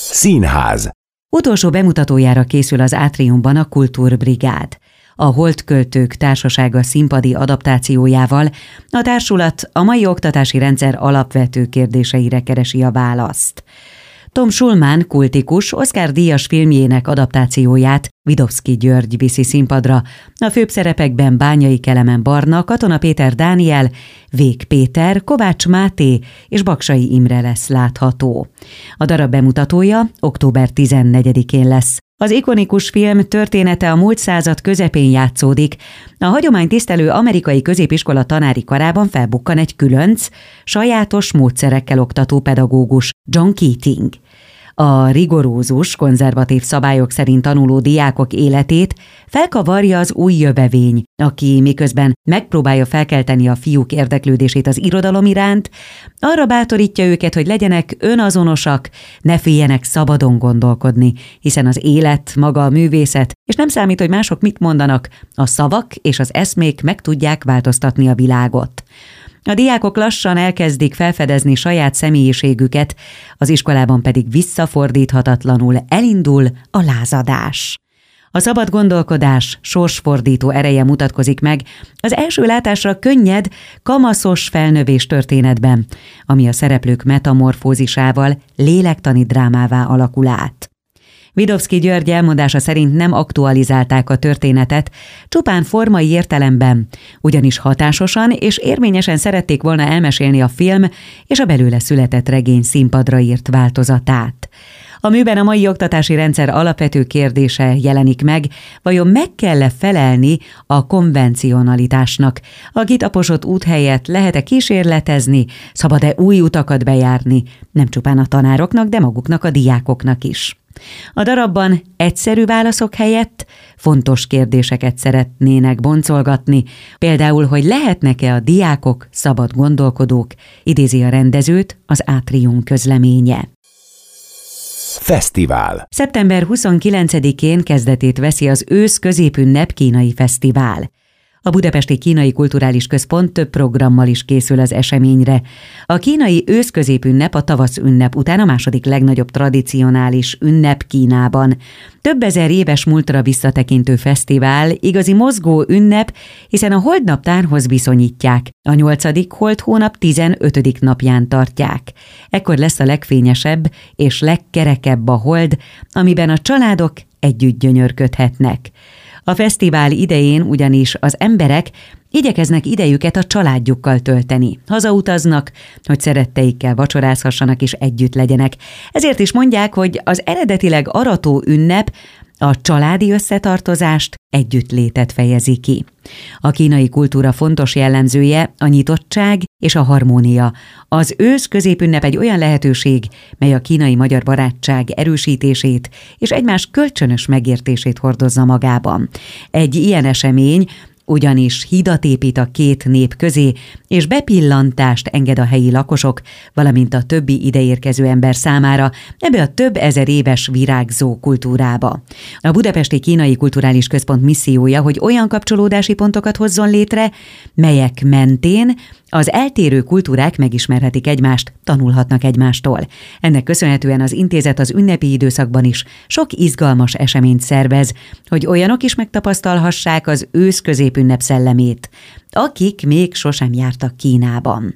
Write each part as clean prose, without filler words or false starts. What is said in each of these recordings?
Színház. Utolsó bemutatójára készül az Átriumban a Kultúrbrigád. A Holdköltők Társasága színpadi adaptációjával a társulat a mai oktatási rendszer alapvető kérdéseire keresi a választ. Tom Schulman kultikus, Oscar-díjas filmjének adaptációját Vidovszky György viszi színpadra. A főbb szerepekben Bányai Kelemen Barna, Katona Péter Dániel, Vég Péter, Kovács Máté és Baksay Imre lesz látható. A darab bemutatója október 14-én lesz. Az ikonikus film története a múlt század közepén játszódik. A hagyománytisztelő amerikai középiskola tanári karában felbukkan egy különc, sajátos módszerekkel oktató pedagógus, John Keating. A rigorózus, konzervatív szabályok szerint tanuló diákok életét felkavarja az új jövevény, aki miközben megpróbálja felkelteni a fiúk érdeklődését az irodalom iránt, arra bátorítja őket, hogy legyenek önazonosak, ne féljenek szabadon gondolkodni, hiszen az élet maga a művészet, és nem számít, hogy mások mit mondanak, a szavak és az eszmék meg tudják változtatni a világot. A diákok lassan elkezdik felfedezni saját személyiségüket, az iskolában pedig visszafordíthatatlanul elindul a lázadás. A szabad gondolkodás sorsfordító ereje mutatkozik meg az első látásra könnyed, kamaszos felnövés történetben, ami a szereplők metamorfózisával lélektani drámává alakul át. Vidovszky György elmondása szerint nem aktualizálták a történetet, csupán formai értelemben, ugyanis hatásosan és érvényesen szerették volna elmesélni a film és a belőle született regény színpadra írt változatát. A műben a mai oktatási rendszer alapvető kérdése jelenik meg, vajon meg kell-e felelni a konvencionalitásnak, a kitaposott út helyett lehet-e kísérletezni, szabad-e új utakat bejárni, nem csupán a tanároknak, de maguknak a diákoknak is. A darabban egyszerű válaszok helyett fontos kérdéseket szeretnének boncolgatni, például, hogy lehetnek-e a diákok szabad gondolkodók, idézi a rendezőt az Átrium közleménye. Fesztivál. Szeptember 29-én kezdetét veszi az ősz középünnep kínai fesztivál. A Budapesti Kínai Kulturális Központ több programmal is készül az eseményre. A kínai ősz-középünnep a tavasz ünnep után a második legnagyobb tradicionális ünnep Kínában. Több ezer éves múltra visszatekintő fesztivál, igazi mozgó ünnep, hiszen a holdnaptárhoz viszonyítják. A 8. holdhónap 15. napján tartják. Ekkor lesz a legfényesebb és legkerekebb a hold, amiben a családok együtt gyönyörködhetnek. A fesztivál idején ugyanis az emberek igyekeznek idejüket a családjukkal tölteni. Hazautaznak, hogy szeretteikkel vacsorázhassanak és együtt legyenek. Ezért is mondják, hogy az eredetileg arató ünnep a családi összetartozást, együttlétet fejezi ki. A kínai kultúra fontos jellemzője a nyitottság és a harmónia. Az ősz középünnep egy olyan lehetőség, mely a kínai-magyar barátság erősítését és egymás kölcsönös megértését hordozza magában. Egy ilyen esemény ugyanis hidat épít a két nép közé, és bepillantást enged a helyi lakosok, valamint a többi ideérkező ember számára ebbe a több ezer éves virágzó kultúrába. A Budapesti Kínai Kulturális Központ missziója, hogy olyan kapcsolódási pontokat hozzon létre, melyek mentén az eltérő kultúrák megismerhetik egymást, tanulhatnak egymástól. Ennek köszönhetően az intézet az ünnepi időszakban is sok izgalmas eseményt szervez, hogy olyanok is megtapasztalhassák az ősz középünnep szellemét, akik még sosem jártak Kínában.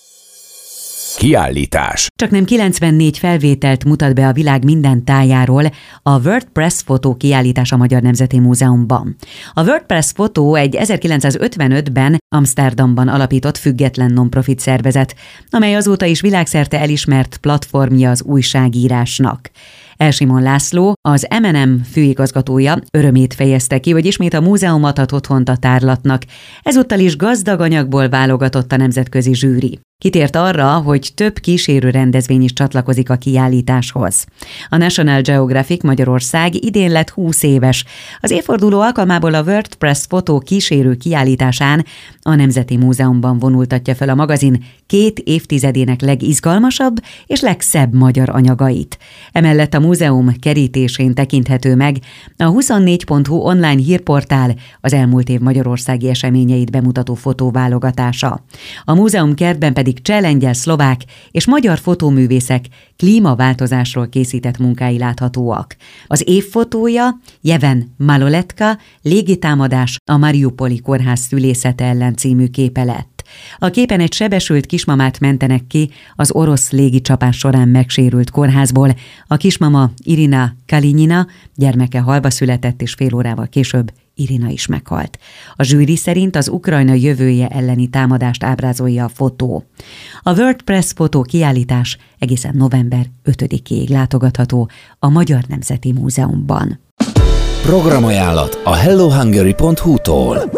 Kiállítás. Csaknem 94 felvételt mutat be a világ minden tájáról a WordPress fotó kiállítás a Magyar Nemzeti Múzeumban. A WordPress fotó egy 1955-ben Amsterdamban alapított független non-profit szervezet, amely azóta is világszerte elismert platformja az újságírásnak. Elsimon László, az M&M főigazgatója örömét fejezte ki, hogy ismét a múzeum adhat otthont a tárlatnak. Ezúttal is gazdag anyagból válogatott a nemzetközi zsűri. Kitért arra, hogy több kísérő rendezvény is csatlakozik a kiállításhoz. A National Geographic Magyarország idén lett 20 éves. Az évforduló alkalmából a WordPress fotó kísérő kiállításán a Nemzeti Múzeumban vonultatja fel a magazin 2 évtizedének legizgalmasabb és legszebb magyar anyagait. Emellett a múzeum kerítésén tekinthető meg a 24.hu online hírportál az elmúlt év magyarországi eseményeit bemutató fotóválogatása. A múzeum kertben pedig pedig cseh, lengyel, szlovák és magyar fotóművészek klímaváltozásról készített munkái láthatóak. Az év fotója Jeven Maloletka légitámadás a Mariupoli kórház szülészete ellen című képe lett. A képen egy sebesült kismamát mentenek ki az orosz légicsapás során megsérült kórházból. A kismama Irina Kalinyina, gyermeke halva született, és fél órával később Irina is meghalt. A zsűri szerint az Ukrajna jövője elleni támadást ábrázolja a fotó. A WordPress fotó kiállítás egészen november 5-ig látogatható a Magyar Nemzeti Múzeumban. Programajánlat a hellohungary.hu-tól.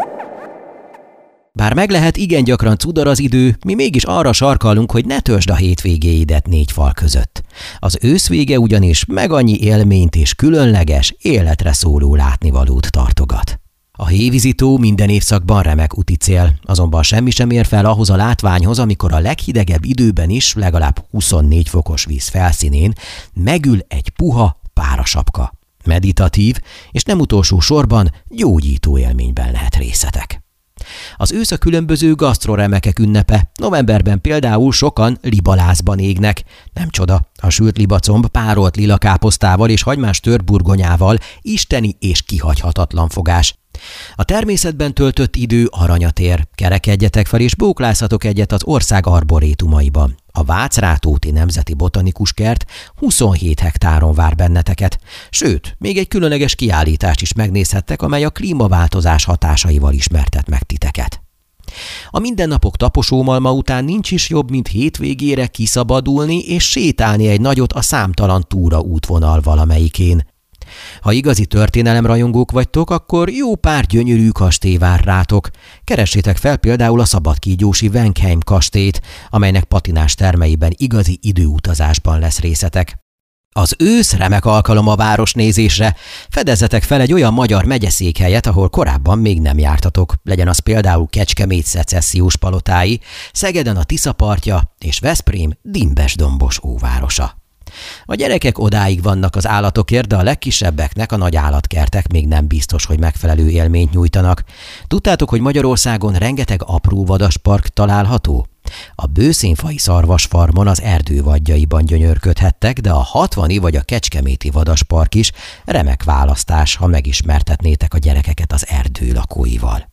Bár meg lehet, igen gyakran cudar az idő, mi mégis arra sarkallunk, hogy ne töltsd a hétvégéidet négy fal között. Az ősz vége ugyanis meg annyi élményt és különleges, életre szóló látnivalót tartogat. A hévízitó minden évszakban remek úti cél, azonban semmi sem ér fel ahhoz a látványhoz, amikor a leghidegebb időben is legalább 24 fokos víz felszínén megül egy puha párasapka. Meditatív, és nem utolsó sorban gyógyító élményben lehet részetek. Az ősz a különböző gasztroremekek ünnepe. Novemberben például sokan libalázban égnek. Nem csoda, a sült libacomb párolt lilakáposztával és hagymás tört burgonyával isteni és kihagyhatatlan fogás. A természetben töltött idő aranyat ér. Kerekedjetek fel és bóklázhatok egyet az ország arborétumaiban. A Vácrátóti Nemzeti Botanikus Kert 27 hektáron vár benneteket. Sőt, még egy különleges kiállítást is megnézhettek, amely a klímaváltozás hatásaival ismertet meg titeket. A mindennapok taposómalma után nincs is jobb, mint hétvégére kiszabadulni és sétálni egy nagyot a számtalan túra útvonal valamelyikén. Ha igazi történelemrajongók vagytok, akkor jó pár gyönyörű kastély vár rátok. Keressétek fel például a szabadkígyósi Wenkheim kastélyt, amelynek patinás termeiben igazi időutazásban lesz részetek. Az ősz remek alkalom a városnézésre. Fedezzetek fel egy olyan magyar megyeszékhelyet, ahol korábban még nem jártatok. Legyen az például Kecskemét szecessziós palotái, Szegeden a Tisza partja és Veszprém dimbes-dombos óvárosa. A gyerekek odáig vannak az állatokért, de a legkisebbeknek a nagy állatkertek még nem biztos, hogy megfelelő élményt nyújtanak. Tudtátok, hogy Magyarországon rengeteg apró vadaspark található? A bőszénfai szarvasfarmon az erdő vadjaiban gyönyörködhettek, de a 60-i vagy a kecskeméti vadaspark is remek választás, ha megismertetnétek a gyerekeket az erdő lakóival.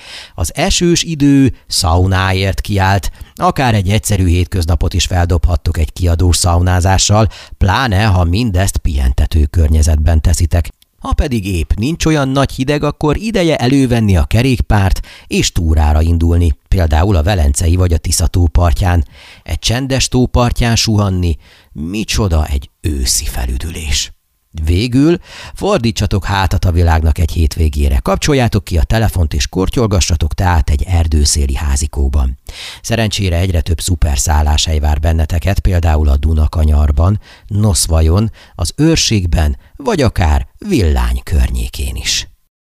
Az esős idő szaunáért kiállt, akár egy egyszerű hétköznapot is feldobhattok egy kiadós szaunázással, pláne ha mindezt pihentető környezetben teszitek. Ha pedig épp nincs olyan nagy hideg, akkor ideje elővenni a kerékpárt és túrára indulni, például a Velencei vagy a Tisza tó partján. Egy csendes tó partján suhanni, micsoda egy őszi felüdülés. Végül fordítsatok hátat a világnak egy hétvégére, kapcsoljátok ki a telefont és kortyolgassatok teát egy erdőszéli házikóban. Szerencsére egyre több szuper szálláshely vár benneteket, például a Dunakanyarban, Noszvajon, az Őrségben, vagy akár Villány környékén is.